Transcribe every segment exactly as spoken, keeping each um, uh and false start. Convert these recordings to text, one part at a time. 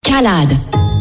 Calade.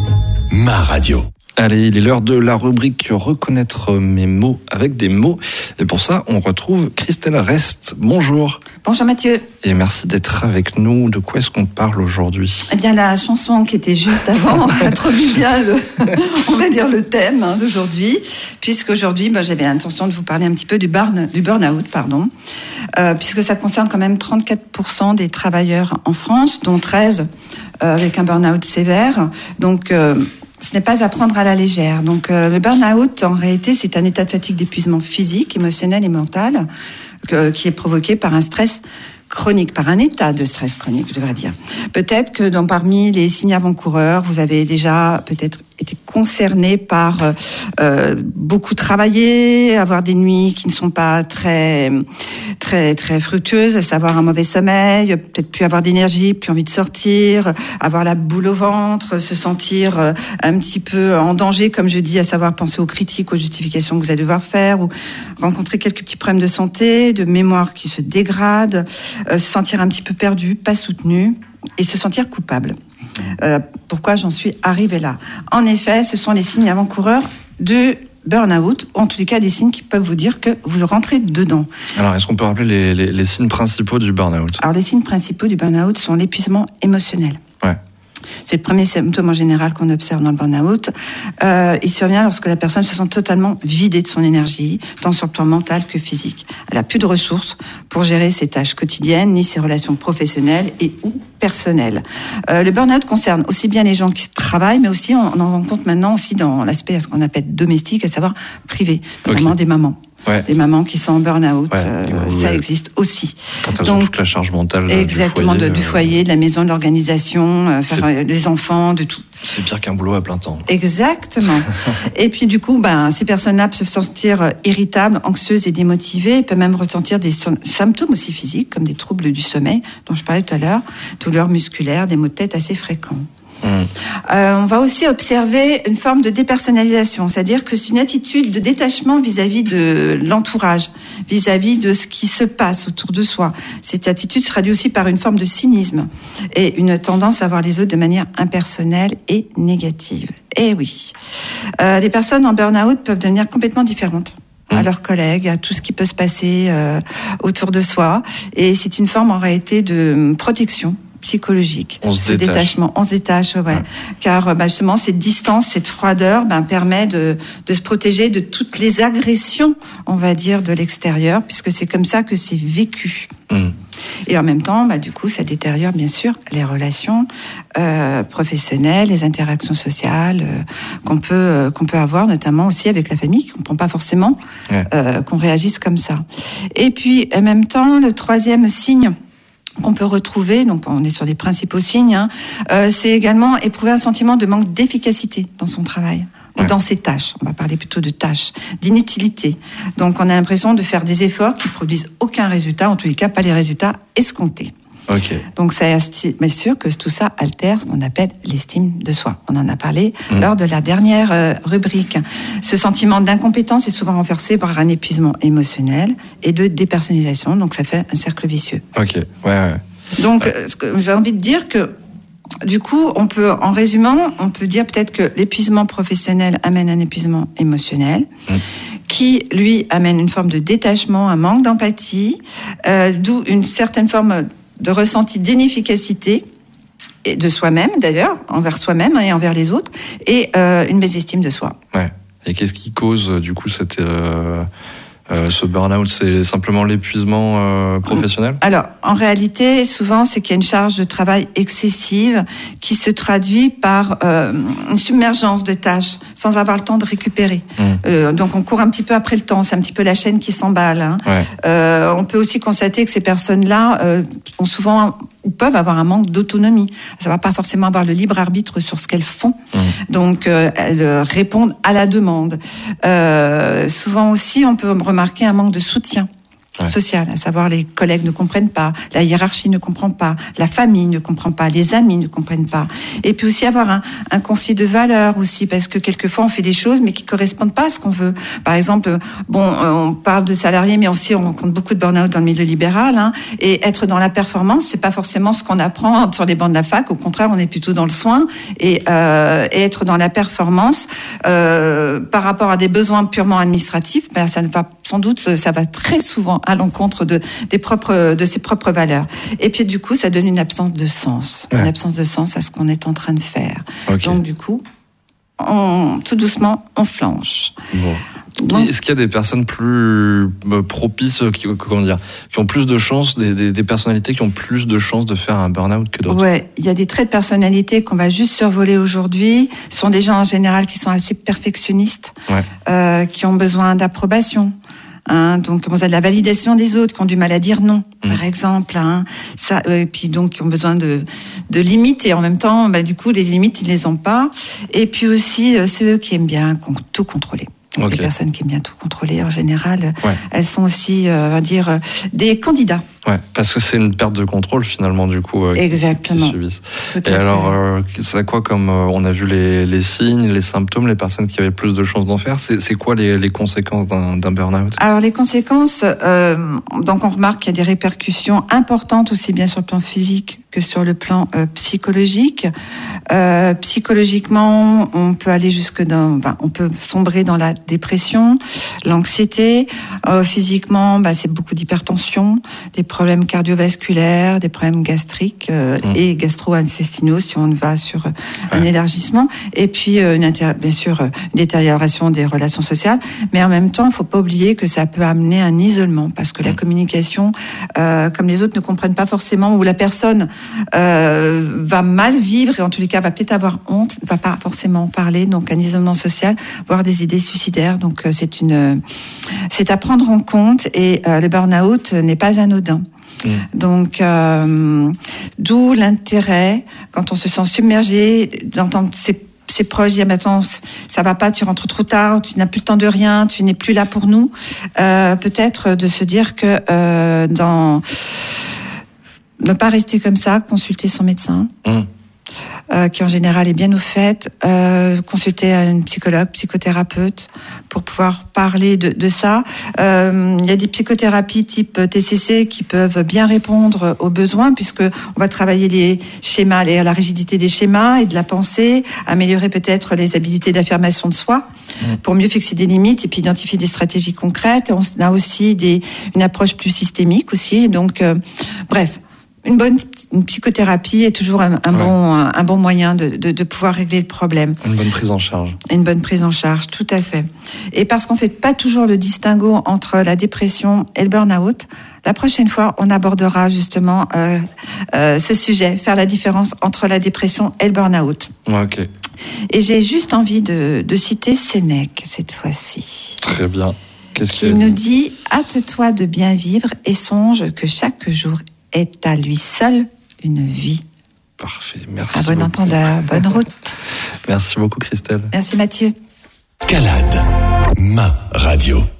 Ma radio. Allez, il est l'heure de la rubrique Reconnaître mes mots avec des mots. Et pour ça, on retrouve Christelle Rest. Bonjour. Bonjour Mathieu. Et merci d'être avec nous. De quoi est-ce qu'on parle aujourd'hui ? Eh bien, la chanson qui était juste avant introduit bien, le, on va dire, le thème hein, d'aujourd'hui. Puisqu'aujourd'hui, ben, j'avais l'intention de vous parler un petit peu du, burn, du burn-out, pardon. Euh, puisque ça concerne quand même trente-quatre pour cent des travailleurs en France, dont treize euh, avec un burn-out sévère. Donc... Euh, Ce n'est pas à prendre à la légère. Donc, euh, le burn-out, en réalité, c'est un état de fatigue, d'épuisement physique, émotionnel et mental euh, qui est provoqué par un stress chronique, par un état de stress chronique, je devrais dire. Peut-être que dans, parmi les signes avant-coureurs, vous avez déjà peut-être été concerné par euh, euh, beaucoup travailler, avoir des nuits qui ne sont pas très très très fructueuses, à savoir un mauvais sommeil, peut-être plus avoir d'énergie, plus envie de sortir, avoir la boule au ventre, se sentir euh, un petit peu en danger, comme je dis, à savoir penser aux critiques, aux justifications que vous allez devoir faire, ou rencontrer quelques petits problèmes de santé, de mémoire qui se dégrade, euh, se sentir un petit peu perdu, pas soutenu, et se sentir coupable. Euh, pourquoi j'en suis arrivée là ? En effet, ce sont les signes avant-coureurs de burn-out, ou en tous les cas des signes qui peuvent vous dire que vous rentrez dedans. Alors, est-ce qu'on peut rappeler les, les, les signes principaux du burn-out ? Alors, les signes principaux du burn-out sont l'épuisement émotionnel. Ouais. C'est le premier symptôme en général qu'on observe dans le burn-out. Euh, il survient lorsque la personne se sent totalement vidée de son énergie, tant sur le plan mental que physique. Elle n'a plus de ressources pour gérer ses tâches quotidiennes, ni ses relations professionnelles et ou personnelles. Euh, le burn-out concerne aussi bien les gens qui travaillent, mais aussi on, on en rencontre maintenant aussi dans l'aspect ce qu'on appelle domestique, à savoir privé, notamment okay. des mamans. Ouais. Des mamans qui sont en burn-out, ouais, euh, ouais. ça existe aussi. Quand elles Donc, ont toute la charge mentale exactement, du foyer, de, du foyer, de la maison, de l'organisation, euh, faire euh, les enfants, de tout. C'est pire qu'un boulot à plein temps. Exactement. Et puis du coup, ben, ces personnes-là peuvent se sentir irritables, anxieuses et démotivées. Elles peuvent même ressentir des symptômes aussi physiques, comme des troubles du sommeil, dont je parlais tout à l'heure, douleurs musculaires, des maux de tête assez fréquents. Mmh. Euh, on va aussi observer une forme de dépersonnalisation, c'est-à-dire que c'est une attitude de détachement vis-à-vis de l'entourage, vis-à-vis de ce qui se passe autour de soi. Cette attitude se traduit aussi par une forme de cynisme et une tendance à voir les autres de manière impersonnelle et négative. Eh oui, euh, les personnes en burn-out peuvent devenir complètement différentes à leurs collègues, à tout ce qui peut se passer euh, autour de soi, et c'est une forme en réalité de protection psychologique, on se ce détache. détachement, on se détache, ouais, ouais. car bah, justement cette distance, cette froideur, ben permet de de se protéger de toutes les agressions, on va dire, de l'extérieur, puisque c'est comme ça que c'est vécu. Mmh. Et en même temps, bah du coup, ça détériore bien sûr les relations euh, professionnelles, les interactions sociales euh, qu'on peut euh, qu'on peut avoir, notamment aussi avec la famille, qui comprend pas forcément ouais. euh, qu'on réagisse comme ça. Et puis en même temps, le troisième signe qu'on peut retrouver, donc on est sur les principaux signes, hein, euh, c'est également éprouver un sentiment de manque d'efficacité dans son travail, ou ouais. dans ses tâches. On va parler plutôt de tâches, d'inutilité. Donc on a l'impression de faire des efforts qui produisent aucun résultat, en tous les cas pas les résultats escomptés. Okay. Donc c'est bien sûr que tout ça altère ce qu'on appelle l'estime de soi. On en a parlé mmh. lors de la dernière euh, rubrique. Ce sentiment d'incompétence est souvent renversé par un épuisement émotionnel et de dépersonnalisation, donc ça fait un cercle vicieux. Ok, ouais, ouais. Donc ouais. Ce que j'ai envie de dire que du coup, on peut, en résumant, on peut dire peut-être que l'épuisement professionnel amène un épuisement émotionnel. Mmh. Qui, lui, amène une forme de détachement, un manque d'empathie, euh, d'où une certaine forme de ressenti d'inefficacité, et de soi-même d'ailleurs, envers soi-même et envers les autres, et euh, une mésestime de soi. Ouais. Et qu'est-ce qui cause du coup cette, euh, euh, ce burn-out ? C'est simplement l'épuisement euh, professionnel ? Alors, en réalité, souvent, c'est qu'il y a une charge de travail excessive qui se traduit par euh, une submergence de tâches sans avoir le temps de récupérer. Mmh. Euh, donc, on court un petit peu après le temps. C'est un petit peu la chaîne qui s'emballe. Hein. Ouais. Euh, on peut aussi constater que ces personnes-là euh, ont souvent ou peuvent avoir un manque d'autonomie. Ça va pas forcément avoir le libre arbitre sur ce qu'elles font. Mmh. Donc, euh, elles répondent à la demande. Euh, souvent aussi, on peut remarquer un manque de soutien Ouais. Social, à savoir les collègues ne comprennent pas, la hiérarchie ne comprend pas, la famille ne comprend pas, les amis ne comprennent pas. Et puis aussi avoir un, un conflit de valeurs aussi, parce que quelquefois on fait des choses mais qui correspondent pas à ce qu'on veut. Par exemple, bon, on parle de salariés, mais aussi on rencontre beaucoup de burn-out dans le milieu libéral, hein, et être dans la performance, c'est pas forcément ce qu'on apprend sur les bancs de la fac. Au contraire, on est plutôt dans le soin et, euh, et être dans la performance euh, par rapport à des besoins purement administratifs, ben ça ne va sans doute, ça va très souvent à l'encontre de des propres de ses propres valeurs. Et puis du coup, ça donne une absence de sens, ouais. une absence de sens à ce qu'on est en train de faire. Okay. Donc du coup, on, tout doucement, on flanche. Bon. Bon. Est-ce qu'il y a des personnes plus propices, qui, comment dire, qui ont plus de chances, des, des, des personnalités qui ont plus de chances de faire un burn-out que d'autres? Ouais, il y a des traits de personnalité qu'on va juste survoler aujourd'hui. Ce sont des gens en général qui sont assez perfectionnistes, ouais. euh, qui ont besoin d'approbation. Hein, donc, on a de la validation des autres, qui ont du mal à dire non, mmh. par exemple. Hein, ça, et puis donc, qui ont besoin de, de limites et en même temps, bah, du coup, les limites, ils les ont pas. Et puis aussi, c'est eux qui aiment bien tout contrôler. Donc, okay. les personnes qui aiment bien tout contrôler, en général, ouais. elles sont aussi, euh, on va dire, euh, des candidats. Ouais, parce que c'est une perte de contrôle finalement du coup. Euh, Exactement. Qui subissent. Et alors, euh, c'est quoi comme euh, on a vu les, les signes, les symptômes, les personnes qui avaient plus de chances d'en faire. C'est, c'est quoi les, les conséquences d'un, d'un burn-out? Alors les conséquences, euh, donc on remarque qu'il y a des répercussions importantes aussi bien sur le plan physique que sur le plan euh, psychologique. Euh, psychologiquement, on peut aller jusque dans, enfin, on peut sombrer dans la dépression, l'anxiété. Euh, physiquement, bah, c'est beaucoup d'hypertension, des problèmes cardiovasculaires, des problèmes gastriques euh, mmh. et gastro-intestinaux si on va sur euh, un ouais. élargissement. Et puis, euh, une inter- bien sûr, euh, une détérioration des relations sociales. Mais en même temps, il ne faut pas oublier que ça peut amener un isolement parce que mmh. la communication, euh, comme les autres ne comprennent pas forcément, ou la personne euh, va mal vivre et en tous les cas va peut-être avoir honte, ne va pas forcément en parler. Donc, un isolement social, voire des idées suicidaires. Donc, euh, c'est une, euh, c'est à prendre en compte et euh, le burn-out n'est pas anodin. Mmh. Donc, euh, d'où l'intérêt, quand on se sent submergé, d'entendre ses, ses proches dire maintenant ça va pas, tu rentres trop tard, tu n'as plus le temps de rien, tu n'es plus là pour nous. Euh, peut-être de se dire que euh, dans ne pas rester comme ça, consulter son médecin. Mmh. Euh, qui en général est bien au fait, euh, consulter un psychologue, psychothérapeute pour pouvoir parler de, de ça. Euh, il y a des psychothérapies type T C C qui peuvent bien répondre aux besoins puisque on va travailler les schémas, les, la rigidité des schémas et de la pensée, améliorer peut-être les habiletés d'affirmation de soi mmh. pour mieux fixer des limites et puis identifier des stratégies concrètes. On a aussi des, une approche plus systémique aussi. Donc, euh, bref. Une bonne une psychothérapie est toujours un, un ouais. bon un bon moyen de, de de pouvoir régler le problème. Une bonne prise en charge. Une bonne prise en charge, tout à fait. Et parce qu'on fait pas toujours le distinguo entre la dépression et le burn-out, la prochaine fois on abordera justement euh, euh, ce sujet, faire la différence entre la dépression et le burn-out. Ouais, ok. Et j'ai juste envie de de citer Sénèque cette fois-ci. Très bien. Qu'est-ce qui nous dit hâte-toi de bien vivre et songe que chaque jour est à lui seul une vie. Parfait, merci. À bon entendeur, bonne route. Merci beaucoup Christelle. Merci Mathieu. Calade, ma radio.